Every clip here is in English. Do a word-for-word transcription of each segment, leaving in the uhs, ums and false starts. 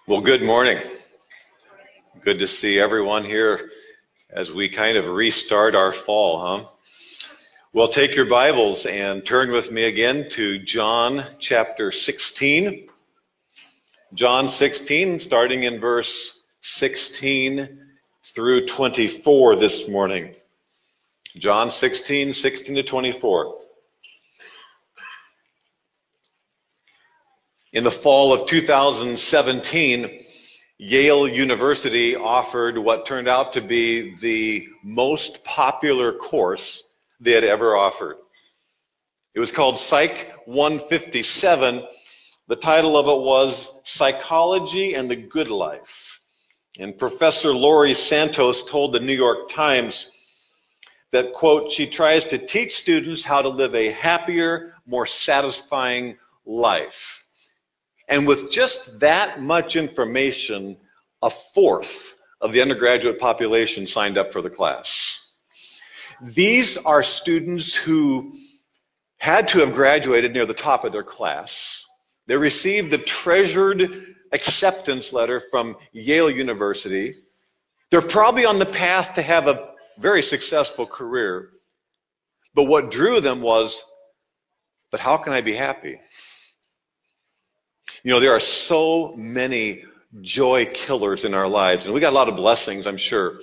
Well, good morning. Good to see everyone here as we kind of restart our fall, huh? Well, take your Bibles and turn with me again to John chapter sixteen. John sixteen, starting in verse sixteen through twenty-four this morning. John sixteen, sixteen to twenty-four. In the fall of two thousand seventeen, Yale University offered what turned out to be the most popular course they had ever offered. It was called Psych one fifty-seven. The title of it was Psychology and the Good Life. And Professor Laurie Santos told the New York Times that, quote, she tries to teach students how to live a happier, more satisfying life. And with just that much information, a fourth of the undergraduate population signed up for the class. These are students who had to have graduated near the top of their class. They received the treasured acceptance letter from Yale University. They're probably on the path to have a very successful career. But what drew them was, but how can I be happy? You know, there are so many joy killers in our lives, and we got a lot of blessings, I'm sure.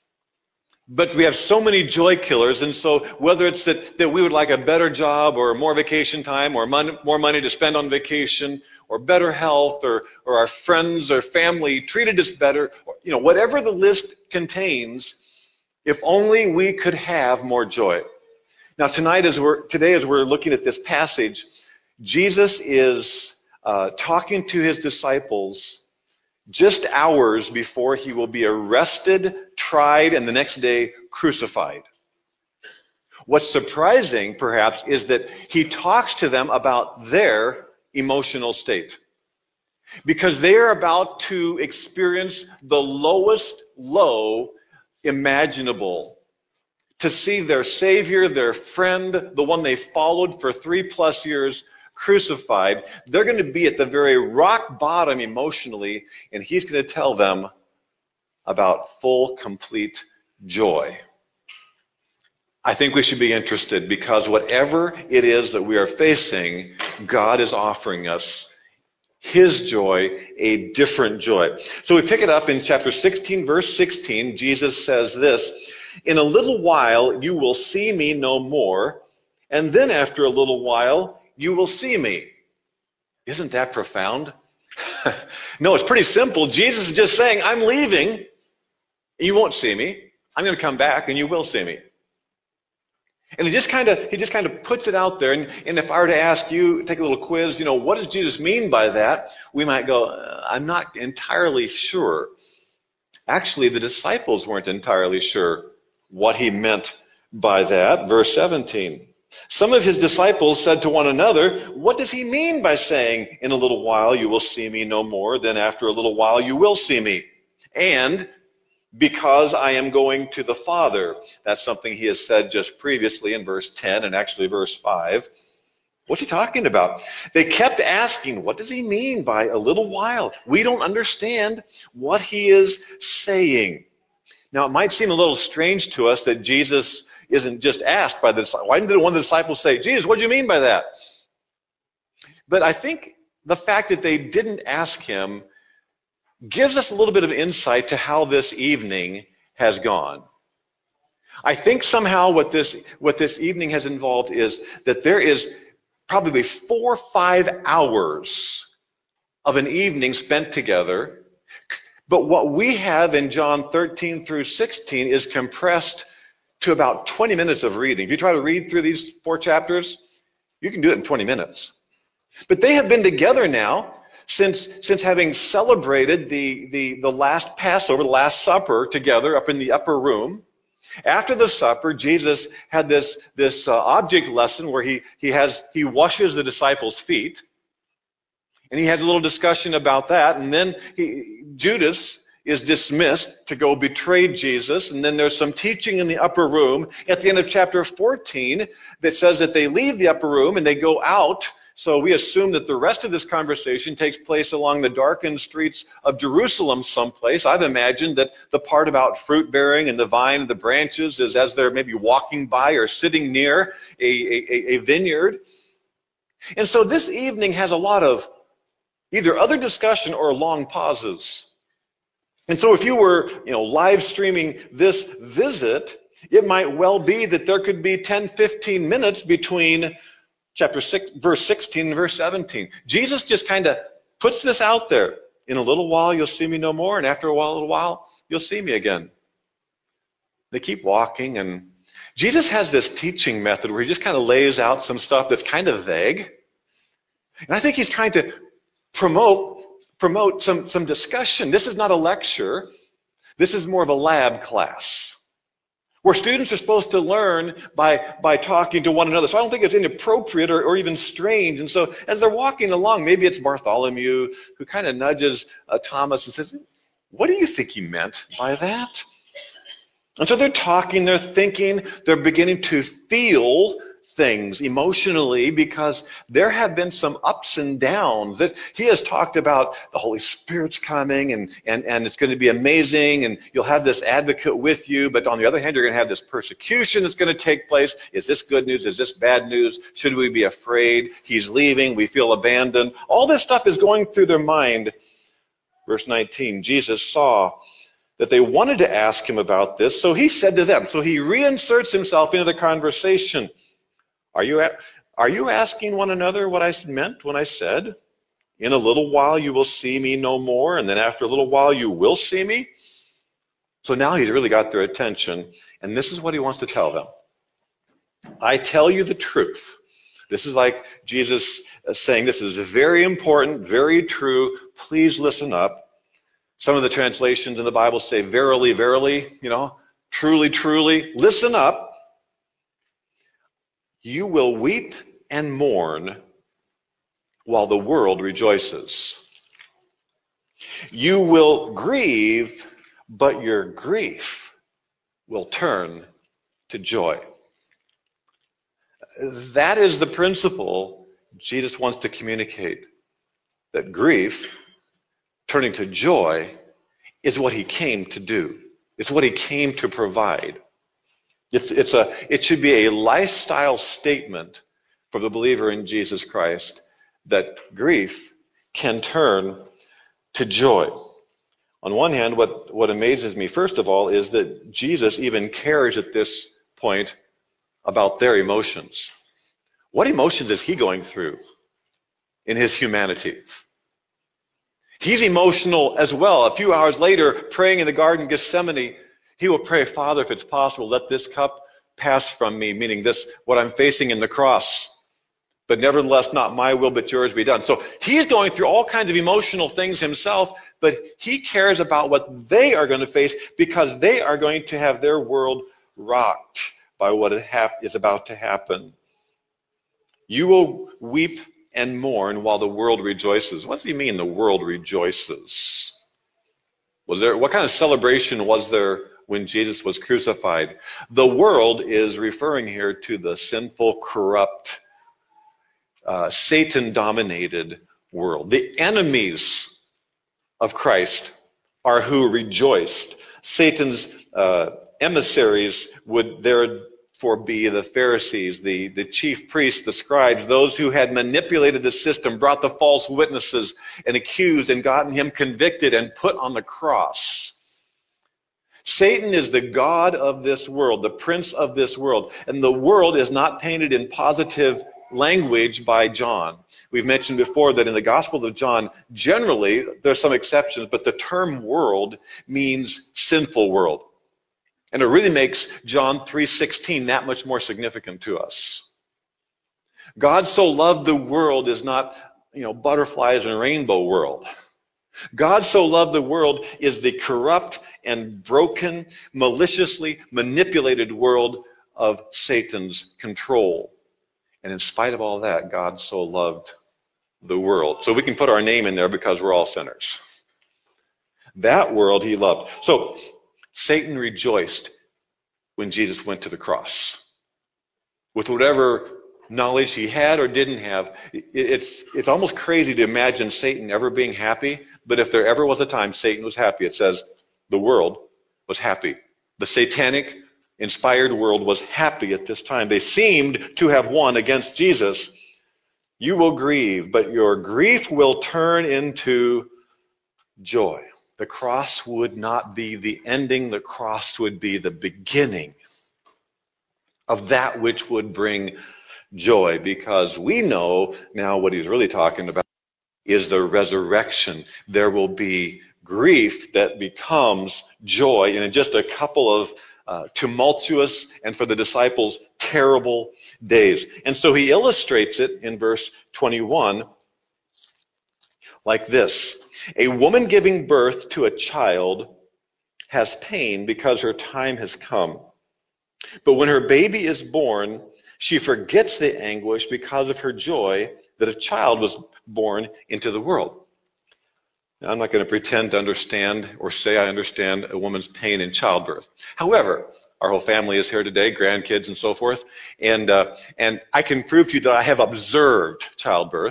But we have so many joy killers, and so whether it's that, that we would like a better job or more vacation time or mon- more money to spend on vacation or better health or, or our friends or family treated us better, or, you know, whatever the list contains, if only we could have more joy. Now, tonight, as we're, today as we're looking at this passage, Jesus is Uh, talking to his disciples just hours before he will be arrested, tried, and the next day crucified. What's surprising, perhaps, is that he talks to them about their emotional state. Because they are about to experience the lowest low imaginable. To see their Savior, their friend, the one they followed for three plus years, crucified. They're going to be at the very rock bottom emotionally, and he's going to tell them about full, complete joy. I think we should be interested because whatever it is that we are facing, God is offering us his joy, a different joy. So we pick it up in chapter sixteen, verse sixteen. Jesus says this, "In a little while you will see me no more, and then after a little while you will see me." Isn't that profound? No, it's pretty simple. Jesus is just saying, I'm leaving. You won't see me. I'm going to come back and you will see me. And he just kind of he just kind of puts it out there. And, and if I were to ask you, take a little quiz, you know, what does Jesus mean by that? We might go, uh, I'm not entirely sure. Actually, the disciples weren't entirely sure what he meant by that. Verse seventeen. Some of his disciples said to one another, what does he mean by saying, in a little while you will see me no more, then after a little while you will see me? And because I am going to the Father. That's something he has said just previously in verse ten and actually verse five. What's he talking about? They kept asking, what does he mean by a little while? We don't understand what he is saying. Now, it might seem a little strange to us that Jesus isn't just asked by the disciples. Why didn't one of the disciples say, Jesus, what do you mean by that? But I think the fact that they didn't ask him gives us a little bit of insight to how this evening has gone. I think somehow what this, what this evening has involved is that there is probably four or five hours of an evening spent together. But what we have in John thirteen through sixteen is compressed to about twenty minutes of reading. If you try to read through these four chapters, you can do it in twenty minutes. But they have been together now since, since having celebrated the, the, the last Passover, the Last Supper together up in the upper room. After the supper, Jesus had this, this uh, object lesson where he, he, has, he washes the disciples' feet. And he has a little discussion about that. And then he, Judas is dismissed to go betray Jesus. And then there's some teaching in the upper room at the end of chapter fourteen that says that they leave the upper room and they go out So we assume that the rest of this conversation takes place along the darkened streets of Jerusalem someplace. I've imagined that the part about fruit bearing and the vine and the branches is as they're maybe walking by or sitting near a, a, a vineyard. And so this evening has a lot of either other discussion or long pauses. And so if you were, you know, live streaming this visit, it might well be that there could be ten, fifteen minutes between chapter six, verse sixteen and verse seventeen. Jesus just kind of puts this out there. In a little while, you'll see me no more, and after a while, a little while, you'll see me again. They keep walking, and Jesus has this teaching method where he just kind of lays out some stuff that's kind of vague. And I think he's trying to promote, promote some, some discussion. This is not a lecture. This is more of a lab class, where students are supposed to learn by, by talking to one another. So I don't think it's inappropriate or, or even strange. And so as they're walking along, maybe it's Bartholomew who kind of nudges uh, Thomas and says, "What do you think he meant by that?" And so they're talking, they're thinking, they're beginning to feel things emotionally because there have been some ups and downs. That he has talked about the Holy Spirit's coming and, and, and it's going to be amazing and you'll have this advocate with you, but on the other hand, you're going to have this persecution that's going to take place. Is this good news? Is this bad news? Should we be afraid? He's leaving. We feel abandoned. All this stuff is going through their mind. Verse nineteen, Jesus saw that they wanted to ask him about this, so he said to them, so he reinserts himself into the conversation. Are you, are you asking one another what I meant when I said, in a little while you will see me no more, and then after a little while you will see me? So now he's really got their attention, and this is what he wants to tell them. I tell you the truth. This is like Jesus saying, this is very important, very true. Please listen up. Some of the translations in the Bible say, verily, verily, you know, truly, truly. Listen up. You will weep and mourn while the world rejoices. You will grieve, but your grief will turn to joy. That is the principle Jesus wants to communicate. That grief, turning to joy, is what he came to do. It's what he came to provide. It's, it's a, it should be a lifestyle statement for the believer in Jesus Christ that grief can turn to joy. On one hand, what, what amazes me, first of all, is that Jesus even cares at this point about their emotions. What emotions is he going through in his humanity? He's emotional as well. A few hours later, praying in the Garden of Gethsemane, he will pray, Father, if it's possible, let this cup pass from me, meaning this, what I'm facing in the cross. But nevertheless, not my will, but yours be done. So he's going through all kinds of emotional things himself, but he cares about what they are going to face because they are going to have their world rocked by what is about to happen. You will weep and mourn while the world rejoices. What does he mean, the world rejoices? Was there, what kind of celebration was there when Jesus was crucified? The world is referring here to the sinful, corrupt, uh, Satan-dominated world. The enemies of Christ are who rejoiced. Satan's uh, emissaries would therefore be the Pharisees, the, the chief priests, the scribes, those who had manipulated the system, brought the false witnesses and accused and gotten him convicted and put on the cross. Satan is the god of this world, the prince of this world. And the world is not painted in positive language by John. We've mentioned before that in the Gospel of John, generally, there's some exceptions, but the term world means sinful world. And it really makes John three sixteen that much more significant to us. God so loved the world is not, you know, butterflies and rainbow world. God so loved the world is the corrupt and broken, maliciously manipulated world of Satan's control. And in spite of all that, God so loved the world. So we can put our name in there because we're all sinners. That world he loved. So Satan rejoiced when Jesus went to the cross. With whatever knowledge he had or didn't have. It's, it's almost crazy to imagine Satan ever being happy, but if there ever was a time Satan was happy, it says the world was happy. The satanic inspired world was happy at this time. They seemed to have won against Jesus. You will grieve, but your grief will turn into joy. The cross would not be the ending. The cross would be the beginning of that which would bring joy, because we know now what he's really talking about is the resurrection. There will be grief that becomes joy in just a couple of uh, tumultuous and for the disciples terrible days. And so he illustrates it in verse twenty-one like this. A woman giving birth to a child has pain because her time has come. But when her baby is born, she forgets the anguish because of her joy that a child was born into the world. Now, I'm not going to pretend to understand or say I understand a woman's pain in childbirth. However, our whole family is here today, grandkids and so forth, and uh, and I can prove to you that I have observed childbirth.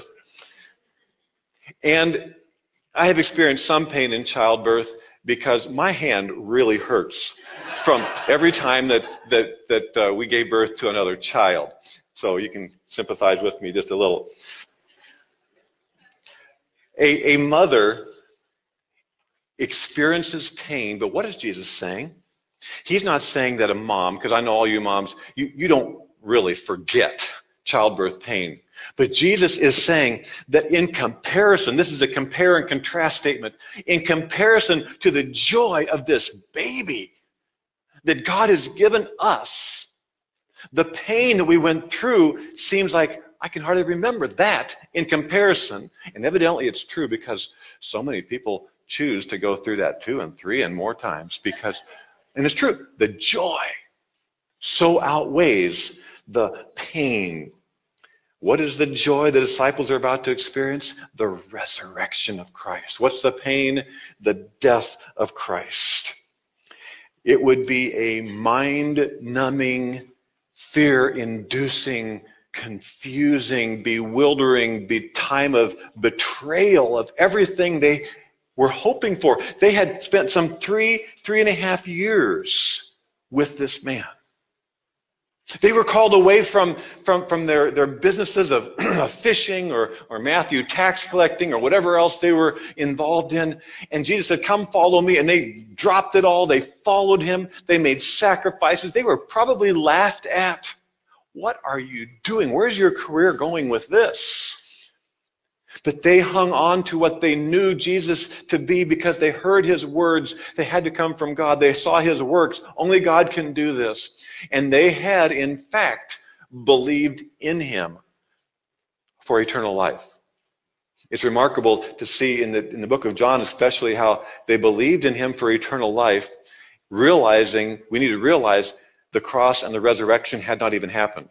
And I have experienced some pain in childbirth because my hand really hurts from every time that that that uh, we gave birth to another child. So you can sympathize with me just a little. A, a mother experiences pain, but what is Jesus saying? He's not saying that a mom, because I know all you moms, you, you don't really forget childbirth pain. But Jesus is saying that in comparison, this is a compare and contrast statement, in comparison to the joy of this baby that God has given us, the pain that we went through seems like I can hardly remember that in comparison. And evidently it's true, because so many people choose to go through that two and three and more times because, and it's true, the joy so outweighs the pain. What is the joy the disciples are about to experience? The resurrection of Christ. What's the pain? The death of Christ. It would be a mind-numbing, fear-inducing, confusing, bewildering be time of betrayal of everything they were hoping for. They had spent some three, three and a half years with this man. They were called away from, from, from their, their businesses of, of fishing or, or Matthew tax collecting or whatever else they were involved in. And Jesus said, come follow me. And they dropped it all. They followed him. They made sacrifices. They were probably laughed at. What are you doing? Where's your career going with this? But they hung on to what they knew Jesus to be because they heard his words. They had to come from God. They saw his works. Only God can do this. And they had, in fact, believed in him for eternal life. It's remarkable to see in the, in the book of John especially how they believed in him for eternal life, realizing, we need to realize the cross and the resurrection had not even happened.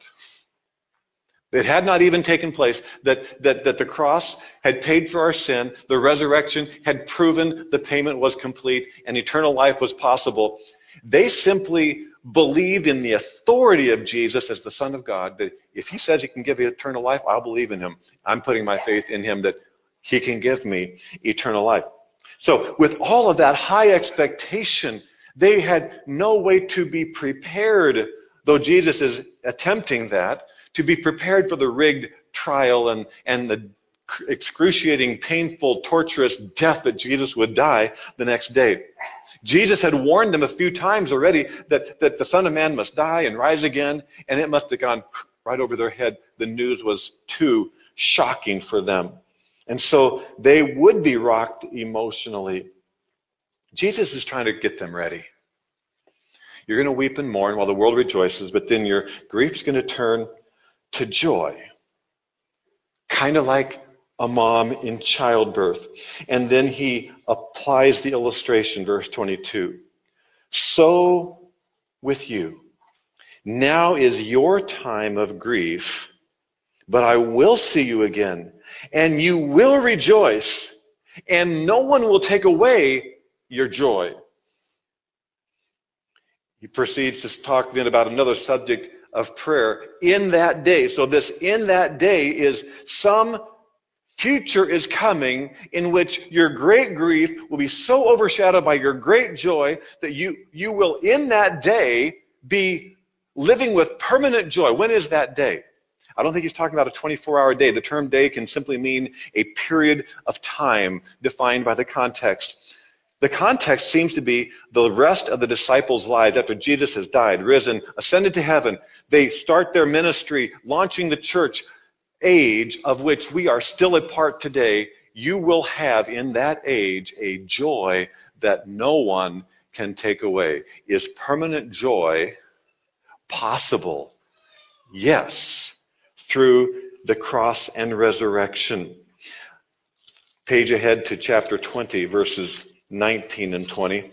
It had not even taken place, that, that, that the cross had paid for our sin, the resurrection had proven the payment was complete, and eternal life was possible. They simply believed in the authority of Jesus as the Son of God, that if he says he can give you eternal life, I'll believe in him. I'm putting my faith in him that he can give me eternal life. So with all of that high expectation, they had no way to be prepared, though Jesus is attempting that, to be prepared for the rigged trial and, and the excruciating, painful, torturous death that Jesus would die the next day. Jesus had warned them a few times already that, that the Son of Man must die and rise again, and it must have gone right over their head. The news was too shocking for them. And so they would be rocked emotionally. Jesus is trying to get them ready. You're going to weep and mourn while the world rejoices, but then your grief's going to turn to joy. Kind of like a mom in childbirth. And then he applies the illustration, verse twenty-two. So with you. Now is your time of grief, but I will see you again, and you will rejoice, and no one will take away your joy. He proceeds to talk then about another subject of prayer in that day. So this in that day is some future is coming in which your great grief will be so overshadowed by your great joy that you, you will in that day be living with permanent joy. When is that day? I don't think he's talking about a twenty-four hour day. The term day can simply mean a period of time defined by the context. The context seems to be the rest of the disciples' lives after Jesus has died, risen, ascended to heaven. They start their ministry, launching the church age of which we are still a part today. You will have in that age a joy that no one can take away. Is permanent joy possible? Yes, through the cross and resurrection. Page ahead to chapter twenty, verses nineteen and twenty.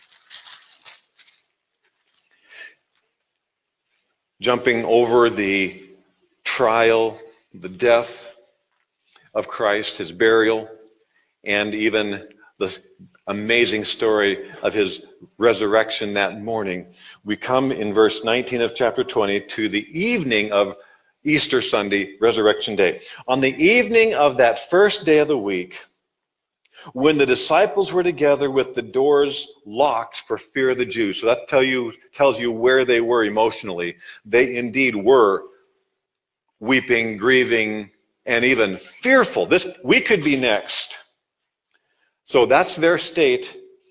Jumping over the trial, the death of Christ, his burial, and even the amazing story of his resurrection that morning. We come in verse nineteen of chapter twenty to the evening of Easter Sunday, Resurrection Day. On the evening of that first day of the week, when the disciples were together with the doors locked for fear of the Jews. So that tell you, tells you where they were emotionally. They indeed were weeping, grieving, and even fearful. This, we could be next. So that's their state.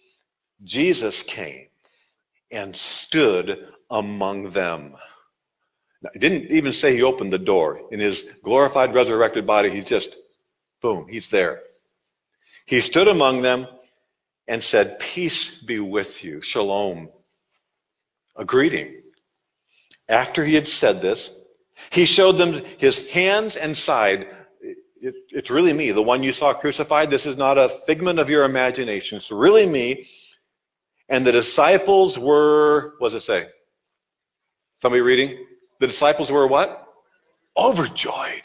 Jesus came and stood among them. Now, it didn't even say he opened the door. In his glorified, resurrected body, he just, boom, he's there. He stood among them and said, "Peace be with you." Shalom. A greeting. After he had said this, he showed them his hands and side. It, it's really me, the one you saw crucified. This is not a figment of your imagination. It's really me. And the disciples were, what does it say? Somebody reading? The disciples were what? Overjoyed.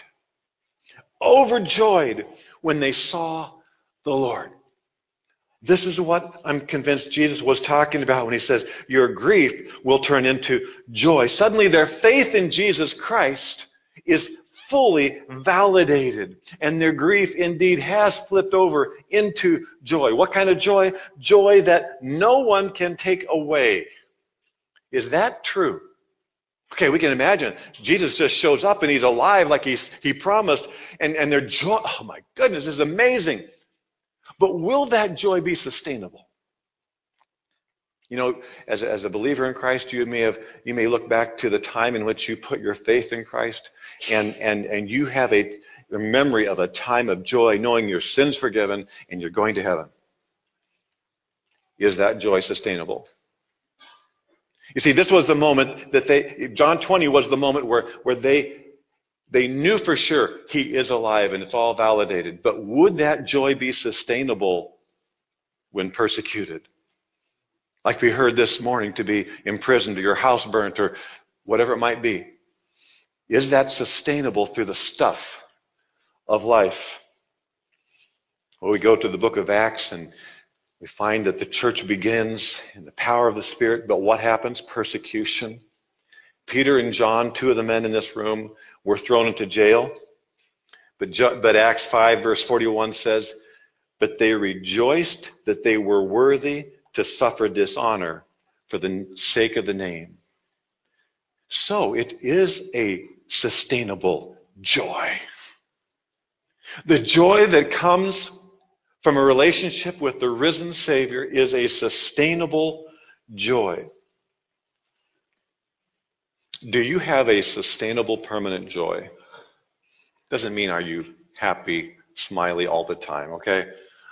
Overjoyed when they saw the Lord. This is what I'm convinced Jesus was talking about when he says, your grief will turn into joy. Suddenly their faith in Jesus Christ is fully validated. And their grief indeed has flipped over into joy. What kind of joy? Joy that no one can take away. Is that true? Okay, we can imagine. Jesus just shows up and he's alive like he's, he promised. And, and their joy, oh my goodness, this is amazing. But will that joy be sustainable? You know, as a, as a believer in Christ, you may have you may look back to the time in which you put your faith in Christ, and and and you have a, a memory of a time of joy, knowing your sins forgiven and you're going to heaven. Is that joy sustainable? You see, this was the moment that they John twenty was the moment where where they. They knew for sure he is alive and it's all validated. But would that joy be sustainable when persecuted? Like we heard this morning, to be imprisoned or your house burnt or whatever it might be. Is that sustainable through the stuff of life? Well, we go to the book of Acts and we find that the church begins in the power of the Spirit. But what happens? Persecution. Peter and John, two of the men in this room, were thrown into jail. But, but Acts five verse forty-one says, but they rejoiced that they were worthy to suffer dishonor for the sake of the name. So it is a sustainable joy. The joy that comes from a relationship with the risen Savior is a sustainable joy. Do you have a sustainable, permanent joy? Doesn't mean are you happy, smiley all the time, okay?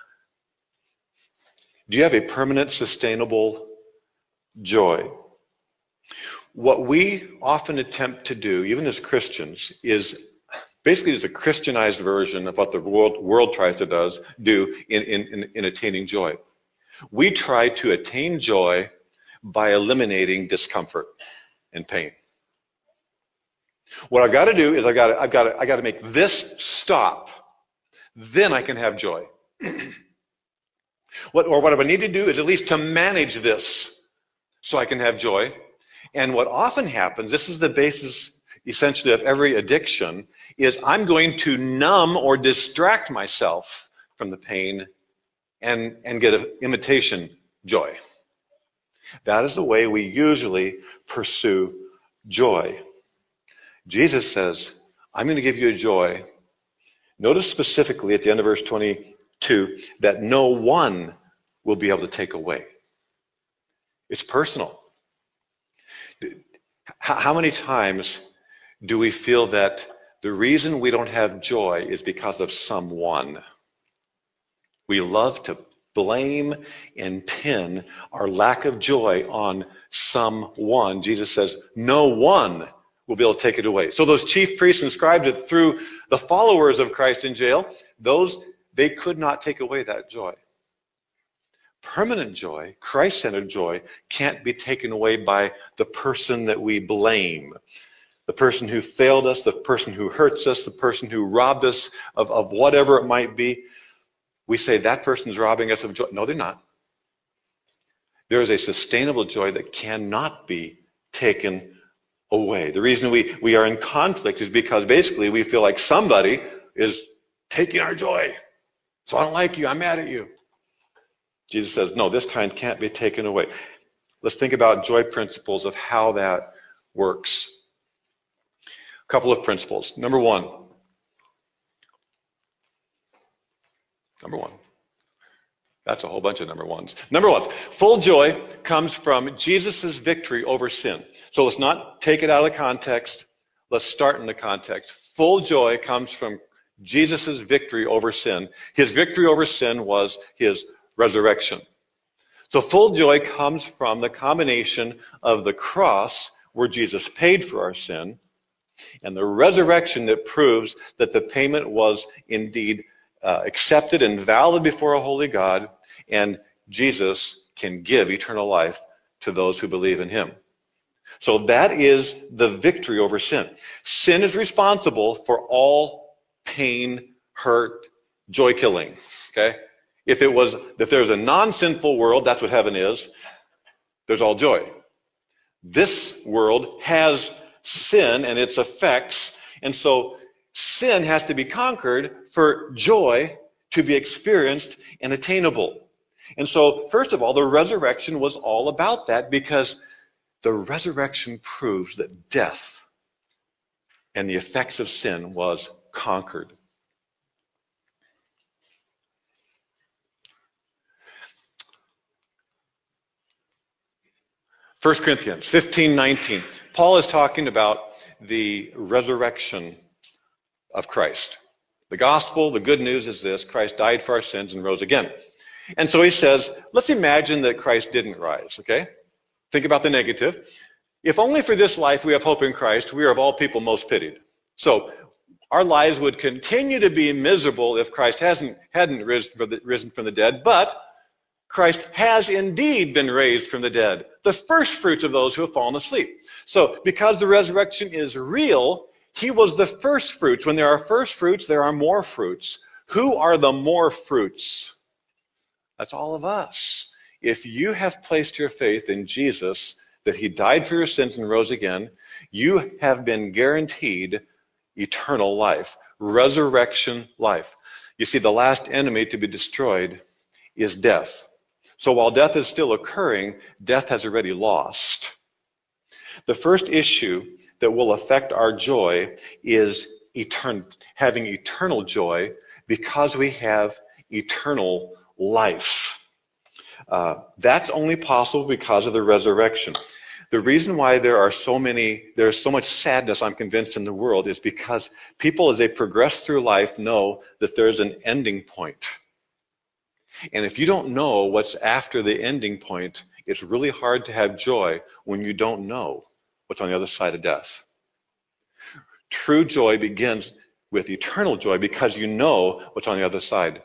Do you have a permanent, sustainable joy? What we often attempt to do, even as Christians, is basically there's a Christianized version of what the world, world tries to does, do in, in, in attaining joy. We try to attain joy by eliminating discomfort and pain. What I've got to do is I've got to, I've got to, I've got to make this stop. Then I can have joy. what, or what I need to do is at least to manage this so I can have joy. And what often happens, this is the basis essentially of every addiction, is I'm going to numb or distract myself from the pain and, and get an imitation joy. That is the way we usually pursue joy. Jesus says, I'm going to give you a joy. Notice specifically at the end of verse twenty-two that no one will be able to take away. It's personal. How many times do we feel that the reason we don't have joy is because of someone? We love to blame and pin our lack of joy on someone. Jesus says, no one will be able to take it away. So those chief priests and scribes that threw the followers of Christ in jail, those, they could not take away that joy. Permanent joy, Christ-centered joy, can't be taken away by the person that we blame. The person who failed us, the person who hurts us, the person who robbed us of, of whatever it might be. We say that person's robbing us of joy. No, they're not. There is a sustainable joy that cannot be taken away. The reason we, we are in conflict is because basically we feel like somebody is taking our joy. So I don't like you. I'm mad at you. Jesus says, no, this kind can't be taken away. Let's think about joy principles of how that works. A couple of principles. Number one. Number one. That's a whole bunch of number ones. Number one. Full joy comes from Jesus' victory over sin. So let's not take it out of the context. Let's start in the context. Full joy comes from Jesus' victory over sin. His victory over sin was his resurrection. So full joy comes from the combination of the cross, where Jesus paid for our sin, and the resurrection that proves that the payment was indeed uh, accepted and valid before a holy God, and Jesus can give eternal life to those who believe in him. So that is the victory over sin. Sin is responsible for all pain, hurt, joy killing. Okay? If it was, if there's a non-sinful world, that's what heaven is, there's all joy. This world has sin and its effects, and so sin has to be conquered for joy to be experienced and attainable. And so, first of all, the resurrection was all about that, because the resurrection proves that death and the effects of sin was conquered. First Corinthians fifteen nineteen. Paul is talking about the resurrection of Christ. The gospel, the good news is this: Christ died for our sins and rose again. And so he says, let's imagine that Christ didn't rise, okay? Think about the negative. If only for this life we have hope in Christ, we are of all people most pitied. So our lives would continue to be miserable if Christ hasn't hadn't risen from the, risen from the dead, but Christ has indeed been raised from the dead, the first fruits of those who have fallen asleep. So, because the resurrection is real, he was the first fruits. When there are first fruits, there are more fruits. Who are the more fruits? That's all of us. If you have placed your faith in Jesus, that he died for your sins and rose again, you have been guaranteed eternal life, resurrection life. You see, the last enemy to be destroyed is death. So while death is still occurring, death has already lost. The first issue that will affect our joy is etern- having eternal joy, because we have eternal life. Uh, that's only possible because of the resurrection. The reason why there are so many, there's so much sadness, I'm convinced, in the world is because people, as they progress through life, know that there's an ending point. And if you don't know what's after the ending point, it's really hard to have joy when you don't know what's on the other side of death. True joy begins with eternal joy because you know what's on the other side.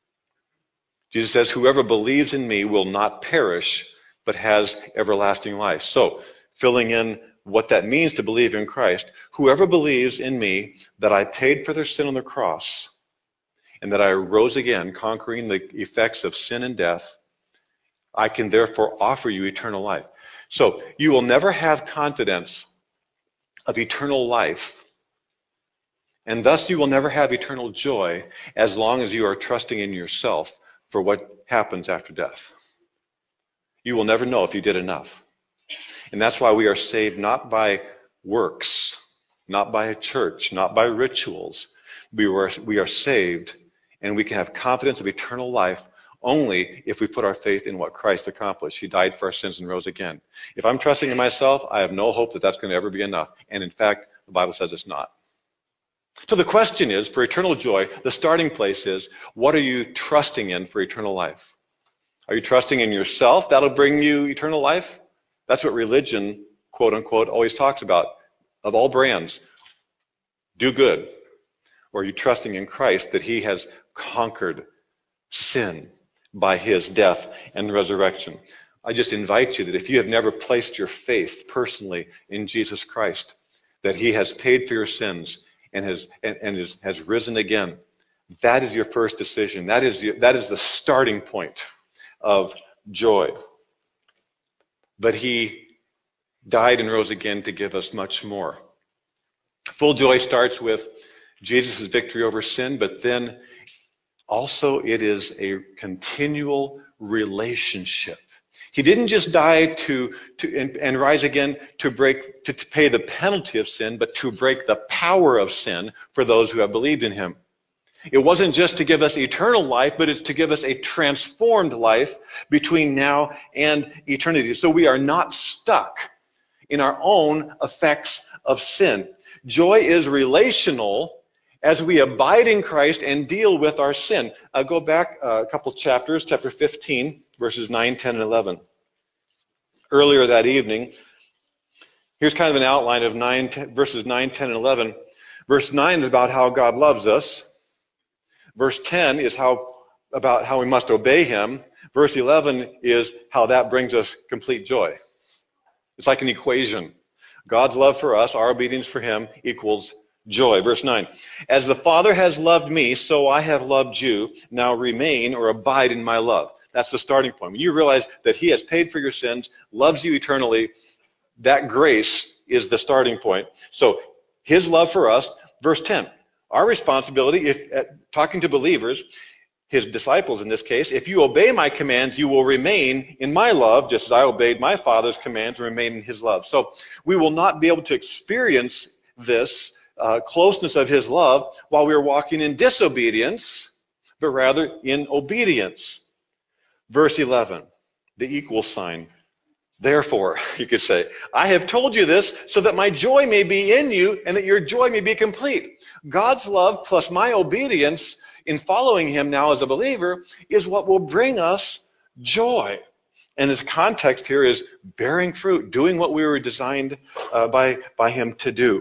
Jesus says, whoever believes in me will not perish, but has everlasting life. So, filling in what that means to believe in Christ, whoever believes in me that I paid for their sin on the cross, and that I rose again, conquering the effects of sin and death, I can therefore offer you eternal life. So you will never have confidence of eternal life, and thus you will never have eternal joy as long as you are trusting in yourself for what happens after death. You will never know if you did enough. And that's why we are saved not by works, not by a church, not by rituals. We are, we are saved, and we can have confidence of eternal life only if we put our faith in what Christ accomplished. He died for our sins and rose again. If I'm trusting in myself, I have no hope that that's going to ever be enough. And in fact, the Bible says it's not. So the question is, for eternal joy, the starting place is, what are you trusting in for eternal life? Are you trusting in yourself? That'll bring you eternal life? That's what religion, quote unquote, always talks about. Of all brands, do good. Or are you trusting in Christ that He has conquered sin by His death and resurrection? I just invite you that if you have never placed your faith personally in Jesus Christ, that He has paid for your sins and has and, and is, has risen again, that is your first decision. That is the, that is the starting point of joy. But He died and rose again to give us much more. Full joy starts with Jesus' victory over sin, but then also it is a continual relationship. He didn't just die to, to and, and rise again to break to, to pay the penalty of sin, but to break the power of sin for those who have believed in Him. It wasn't just to give us eternal life, but it's to give us a transformed life between now and eternity. So we are not stuck in our own effects of sin. Joy is relational as we abide in Christ and deal with our sin. Uh, go back uh, a couple chapters, chapter fifteen, verses nine, ten, and eleven. Earlier that evening, here's kind of an outline of nine, ten, verses nine, ten, and eleven. Verse nine is about how God loves us. Verse ten is how about how we must obey Him. Verse eleven is how that brings us complete joy. It's like an equation. God's love for us, our obedience for Him, equals joy. Verse nine, as the Father has loved me, so I have loved you. Now remain or abide in my love. That's the starting point. When you realize that He has paid for your sins, loves you eternally, that grace is the starting point. So His love for us. Verse ten, our responsibility, if uh, talking to believers, His disciples in this case, if you obey my commands, you will remain in my love, just as I obeyed my Father's commands and remain in His love. So we will not be able to experience this uh, closeness of His love while we are walking in disobedience, but rather in obedience. Verse eleven, the equal sign. Therefore, you could say, I have told you this so that my joy may be in you and that your joy may be complete. God's love plus my obedience in following Him now as a believer is what will bring us joy. And this context here is bearing fruit, doing what we were designed uh, by, by Him to do.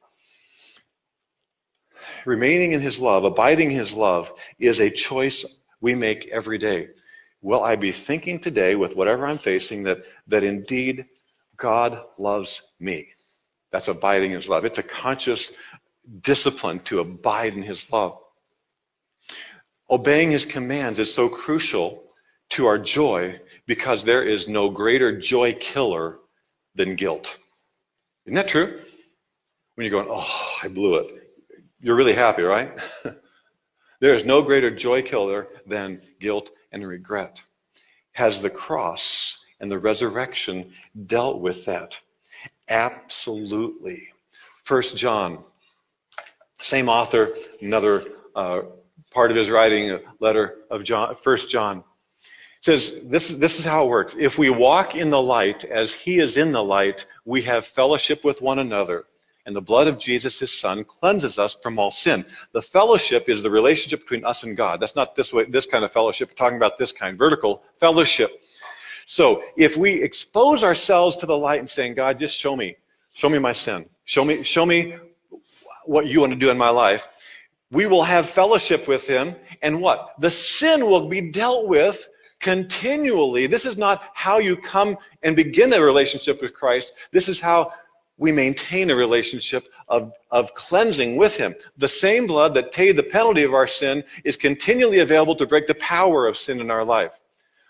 Remaining in His love, abiding in His love, is a choice we make every day. Will I be thinking today, with whatever I'm facing, that, that indeed God loves me? That's abiding in His love. It's a conscious discipline to abide in His love. Obeying His commands is so crucial to our joy because there is no greater joy killer than guilt. Isn't that true? When you're going, oh, I blew it. You're really happy, right? There is no greater joy killer than guilt and regret. Has the cross and the resurrection dealt with that? Absolutely. First John, same author, another uh, part of his writing, a letter of John, First John, says this, this is how it works. If we walk in the light as He is in the light, we have fellowship with one another. And the blood of Jesus, His Son, cleanses us from all sin. The fellowship is the relationship between us and God. That's not this way, this kind of fellowship. We're talking about this kind, vertical fellowship. So if we expose ourselves to the light and saying, God, just show me, show me my sin. Show me, show me what you want to do in my life. We will have fellowship with Him. And what? The sin will be dealt with continually. This is not how you come and begin a relationship with Christ. This is how we maintain a relationship of, of cleansing with Him. The same blood that paid the penalty of our sin is continually available to break the power of sin in our life.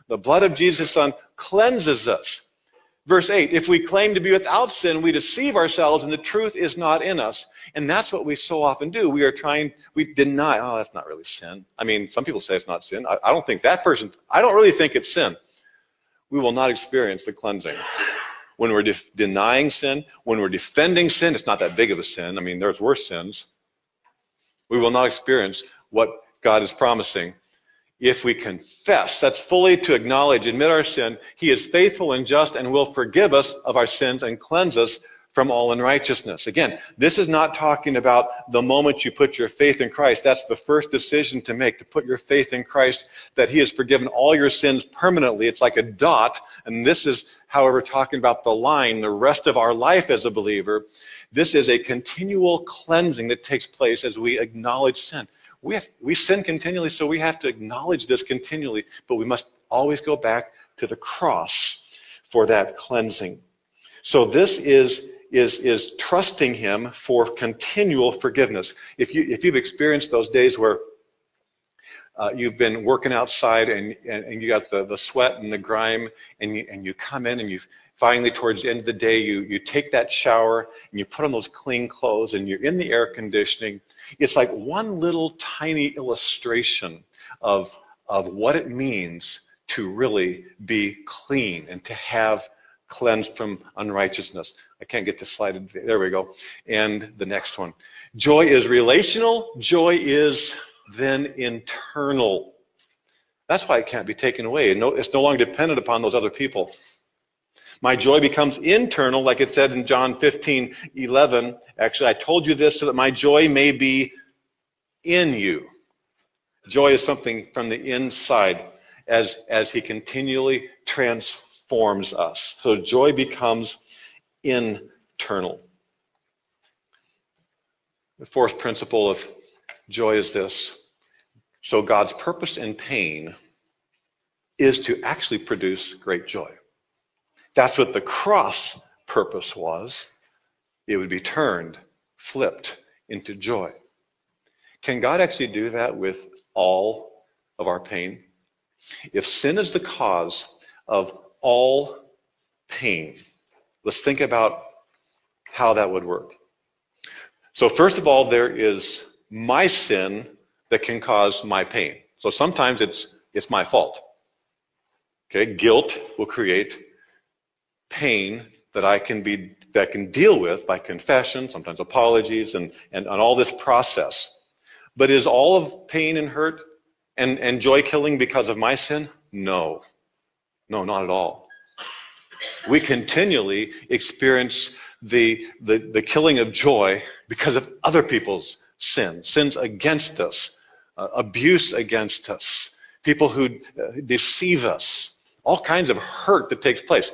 The blood of Jesus' Son cleanses us. Verse eight, if we claim to be without sin, we deceive ourselves and the truth is not in us. And that's what we so often do. We are trying, we deny, oh, that's not really sin. I mean, some people say it's not sin. I, I don't think that person, I don't really think it's sin. We will not experience the cleansing. When we're de- denying sin, when we're defending sin, it's not that big of a sin. I mean, there's worse sins. We will not experience what God is promising. If we confess, that's fully to acknowledge, admit our sin, He is faithful and just and will forgive us of our sins and cleanse us from all unrighteousness. Again, this is not talking about the moment you put your faith in Christ. That's the first decision to make, to put your faith in Christ, that He has forgiven all your sins permanently. It's like a dot. And this is, however, talking about the line, the rest of our life as a believer. This is a continual cleansing that takes place as we acknowledge sin. We have, we sin continually, so we have to acknowledge this continually, but we must always go back to the cross for that cleansing. So this is, is, is trusting Him for continual forgiveness. If, you, if you've experienced those days where uh, you've been working outside and, and, and you got the, the sweat and the grime, and you, and you come in and you finally, towards the end of the day, you, you take that shower and you put on those clean clothes and you're in the air conditioning. It's like one little tiny illustration of, of what it means to really be clean and to have cleansed from unrighteousness. I can't get this slide. There we go. And the next one. Joy is relational. Joy is then internal. That's why it can't be taken away. It's no longer dependent upon those other people. My joy becomes internal, like it said in John fifteen eleven. Actually, I told you this so that my joy may be in you. Joy is something from the inside as, as He continually transforms us. So joy becomes internal. The fourth principle of joy is this. So God's purpose in pain is to actually produce great joy. That's what the cross purpose was. It would be turned, flipped into joy. Can God actually do that with all of our pain? If sin is the cause of all pain, let's think about how that would work. So first of all, there is my sin that can cause my pain. So sometimes it's it's my fault. Okay, guilt will create pain that I can be that can deal with by confession, sometimes apologies, and, and, and all this process. But is all of pain and hurt and, and joy killing because of my sin? No. No, not at all. We continually experience the, the, the killing of joy because of other people's sins, sins against us, uh, abuse against us, people who uh, deceive us, all kinds of hurt that takes place.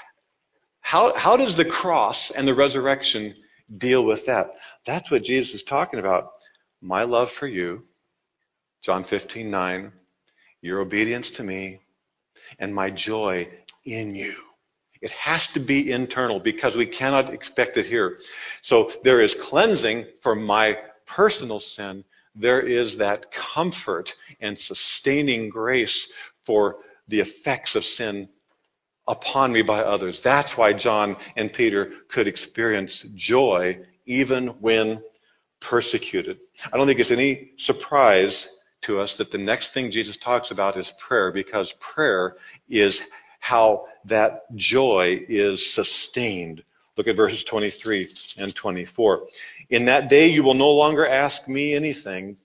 How, how does the cross and the resurrection deal with that? That's what Jesus is talking about. My love for you, John fifteen nine, your obedience to me, and my joy in you. It has to be internal because we cannot expect it here. So there is cleansing for my personal sin. There is that comfort and sustaining grace for the effects of sin upon me by others. That's why John and Peter could experience joy even when persecuted. I don't think it's any surprise to us that the next thing Jesus talks about is prayer, because prayer is how that joy is sustained. Look at verses twenty-three and twenty-four. In that day you will no longer ask me anything.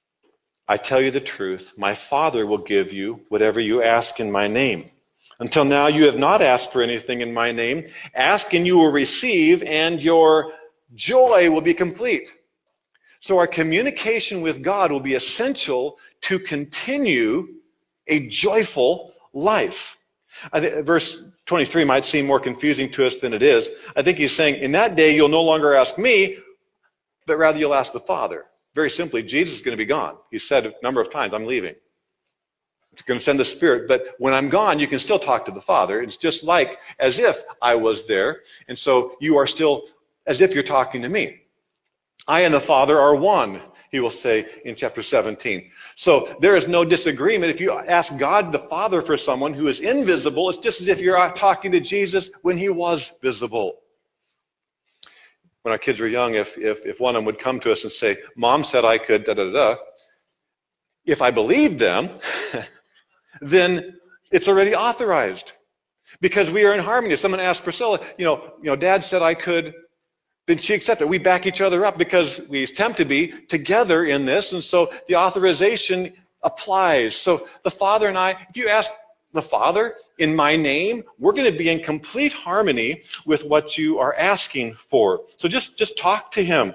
I tell you the truth, my Father will give you whatever you ask in my name. Until now you have not asked for anything in my name. Ask and you will receive, and your joy will be complete. So our communication with God will be essential to continue a joyful life. I think verse twenty-three might seem more confusing to us than it is. I think he's saying, in that day you'll no longer ask me, but rather you'll ask the Father. Very simply, Jesus is going to be gone. He said a number of times, I'm leaving. It's going to send the Spirit, but when I'm gone, you can still talk to the Father. It's just like as if I was there, and so you are still as if you're talking to me. I and the Father are one. he will say in chapter seventeen. So there is no disagreement. If you ask God the Father for someone who is invisible, it's just as if you're talking to Jesus when he was visible. When our kids were young, if, if, if one of them would come to us and say, Mom said I could da-da-da, if I believed them, then it's already authorized. Because we are in harmony. If someone asked Priscilla, you know, you know, Dad said I could, then she accepted. We back each other up because we attempt to be together in this, and so the authorization applies. So the Father and I, if you ask the Father in my name, we're going to be in complete harmony with what you are asking for. So just, just talk to him.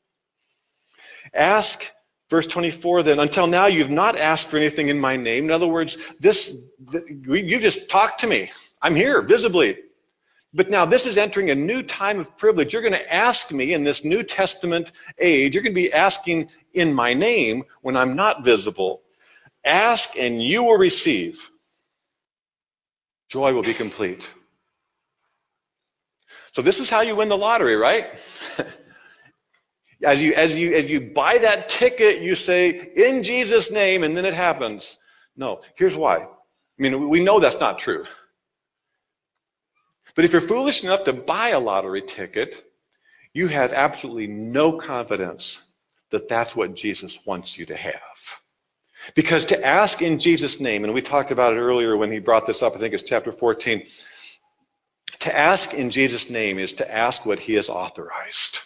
Ask, verse twenty-four, then, until now you've not asked for anything in my name. In other words, this, you just talk to me. I'm here, visibly. But now this is entering a new time of privilege. You're going to ask me in this New Testament age, you're going to be asking in my name when I'm not visible. Ask and you will receive. Joy will be complete. So this is how you win the lottery, right? As you, as you, as you buy that ticket, you say, in Jesus' name, and then it happens. No, here's why. I mean, we know that's not true. But if you're foolish enough to buy a lottery ticket, you have absolutely no confidence that that's what Jesus wants you to have. Because to ask in Jesus' name, and we talked about it earlier when he brought this up, I think it's chapter fourteen. To ask in Jesus' name is to ask what he has authorized.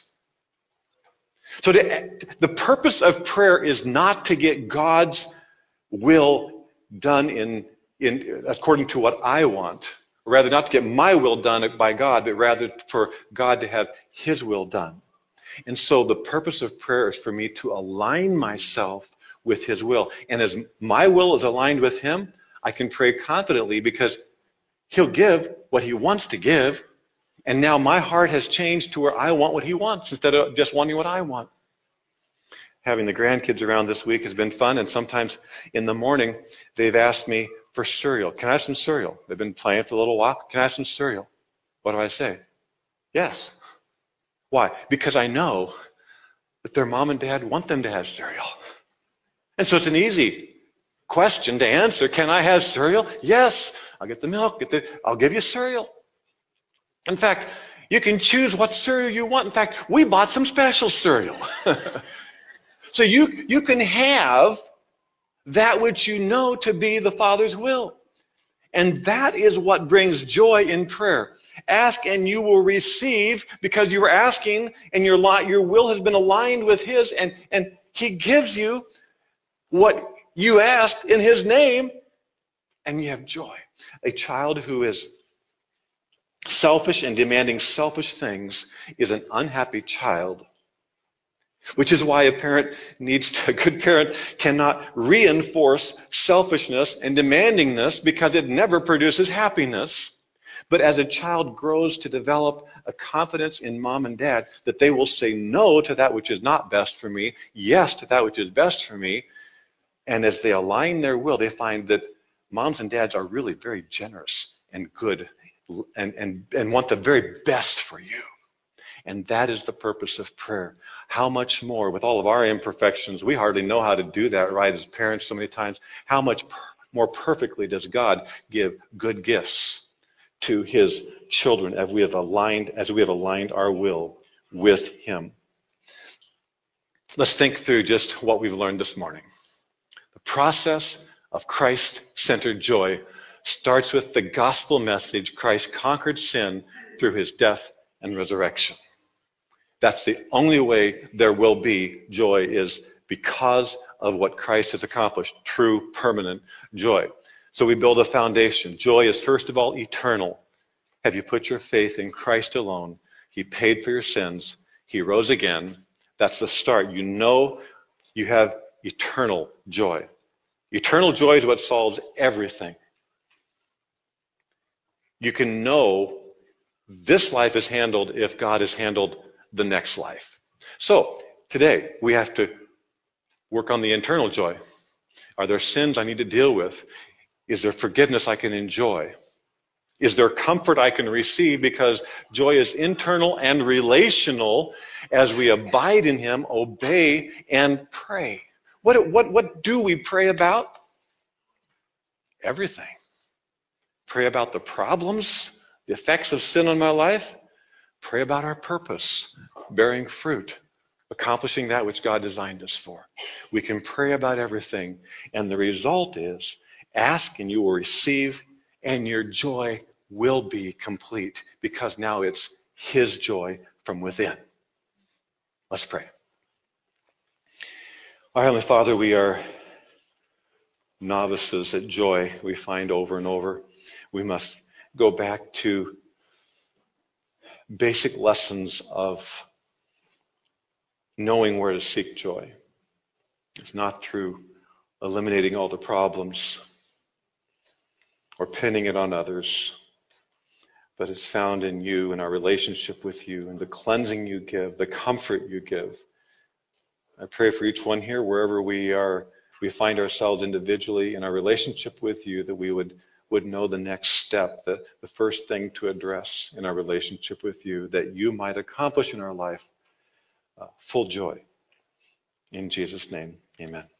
So to, the purpose of prayer is not to get God's will done in, in according to what I want. Or rather, not to get my will done by God, but rather for God to have his will done. And so the purpose of prayer is for me to align myself with his will. And as my will is aligned with him, I can pray confidently because he'll give what he wants to give. And now my heart has changed to where I want what he wants instead of just wanting what I want. Having the grandkids around this week has been fun. And sometimes in the morning, they've asked me for cereal. Can I have some cereal? They've been playing for a little while. Can I have some cereal? What do I say? Yes. Why? Because I know that their mom and dad want them to have cereal. And so it's an easy question to answer. Can I have cereal? Yes. I'll get the milk. Get the, I'll give you cereal. In fact, you can choose what cereal you want. In fact, we bought some special cereal. So you, you can have that which you know to be the Father's will. And that is what brings joy in prayer. Ask and you will receive because you were asking and your, your will has been aligned with his, and, and he gives you what you asked in his name, and you have joy. A child who is selfish and demanding selfish things is an unhappy child. Which is why a parent needs to, a good parent cannot reinforce selfishness and demandingness because it never produces happiness. But as a child grows to develop a confidence in mom and dad that they will say no to that which is not best for me, yes to that which is best for me, and as they align their will, they find that moms and dads are really very generous and good and, and, and want the very best for you. And that is the purpose of prayer. How much more, with all of our imperfections, we hardly know how to do that right as parents so many times. How much per- more perfectly does God give good gifts to his children as we have aligned, as we have aligned our will with him? Let's think through just what we've learned this morning. The process of Christ-centered joy starts with the gospel message: Christ conquered sin through his death and resurrection. That's the only way there will be joy, is because of what Christ has accomplished. True, permanent joy. So we build a foundation. Joy is, first of all, eternal. Have you put your faith in Christ alone? He paid for your sins. He rose again. That's the start. You know you have eternal joy. Eternal joy is what solves everything. You can know this life is handled if God has handled the next life. So, today, we have to work on the internal joy. Are there sins I need to deal with? Is there forgiveness I can enjoy? Is there comfort I can receive? Because joy is internal and relational as we abide in Him, obey, and pray. What, what, what do we pray about? Everything. Pray about the problems, the effects of sin on my life. Pray about our purpose, bearing fruit, accomplishing that which God designed us for. We can pray about everything, and the result is, ask and you will receive, and your joy will be complete, because now it's His joy from within. Let's pray. Our Heavenly Father, we are novices at joy. We find over and over. We must go back to basic lessons of knowing where to seek joy. It's not through eliminating all the problems or pinning it on others, but it's found in you and our relationship with you and the cleansing you give, the comfort you give. I pray for each one here, wherever we are, we find ourselves individually in our relationship with you, that we would, would know the next step, the, the first thing to address in our relationship with you, that you might accomplish in our life uh, full joy. In Jesus' name, amen.